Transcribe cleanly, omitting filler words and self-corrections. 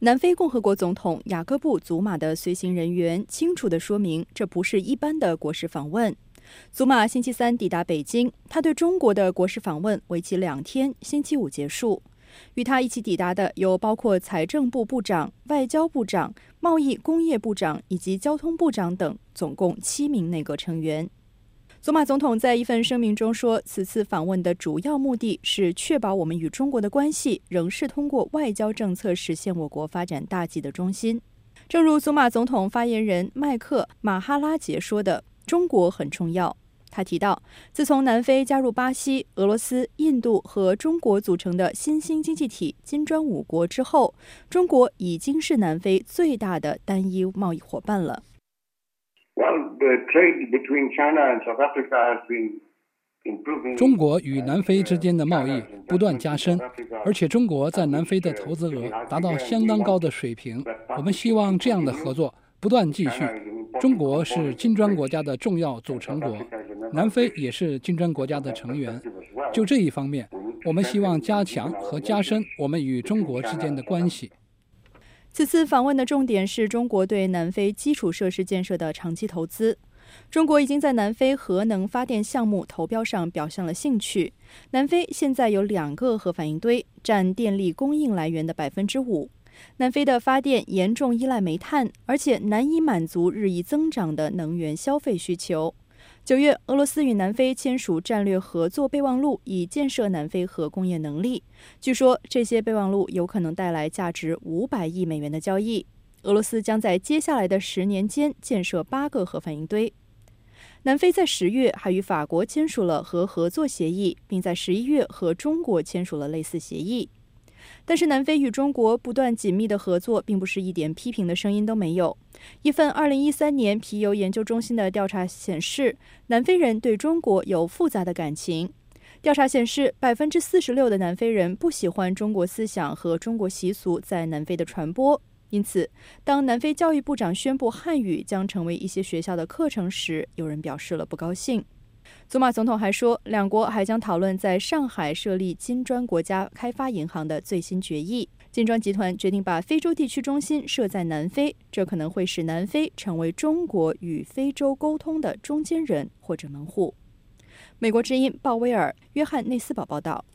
南非共和国总统雅各布·祖马的随行人员清楚地说明，这不是一般的国事访问。祖马星期三抵达北京，他对中国的国事访问为期2天，星期五结束。与他一起抵达的有包括财政部部长、外交部长、贸易工业部长以及交通部长等，总共7名内阁成员。祖马总统在一份声明中说，此次访问的主要目的是确保我们与中国的关系仍是通过外交政策实现我国发展大计的中心。正如祖马总统发言人麦克马哈拉杰说的，中国很重要。他提到，自从南非加入巴西、俄罗斯、印度和中国组成的新兴经济体金砖5国之后，中国已经是南非最大的单一贸易伙伴了。 中国与南非之间的贸易不断加深，而且中国在南非的投资额达到相当高的水平。我们希望这样的合作不断继续。中国是金砖国家的重要组成国，南非也是金砖国家的成员。就这一方面，我们希望加强和加深我们与中国之间的关系。 此次访问的重点是中国对南非基础设施建设的长期投资。中国已经在南非核能发电项目投标上表现了兴趣。南非现在有2个核反应堆，占电力供应来源的5%。南非的发电严重依赖煤炭，而且难以满足日益增长的能源消费需求。9月，俄罗斯与南非签署战略合作备忘录，以建设南非核工业能力。据说，这些备忘录有可能带来价值500亿美元的交易。俄罗斯将在接下来的10年间建设8个核反应堆。南非在10月还与法国签署了核合作协议，并在11月和中国签署了类似协议。但是南非与中国不断紧密的合作并不是一点批评的声音都没有。一份2013年皮尤研究中心的调查显示，南非人对中国有复杂的感情。调查显示，46%的南非人不喜欢中国思想和中国习俗在南非的传播。因此，当南非教育部长宣布汉语将成为一些学校的课程时，有人表示了不高兴。祖马总统还说，2国还将讨论在上海设立金砖国家开发银行的最新决议。金砖集团决定把非洲地区中心设在南非，这可能会使南非成为中国与非洲沟通的中间人或者门户。美国之音鲍威尔、约翰内斯堡报道。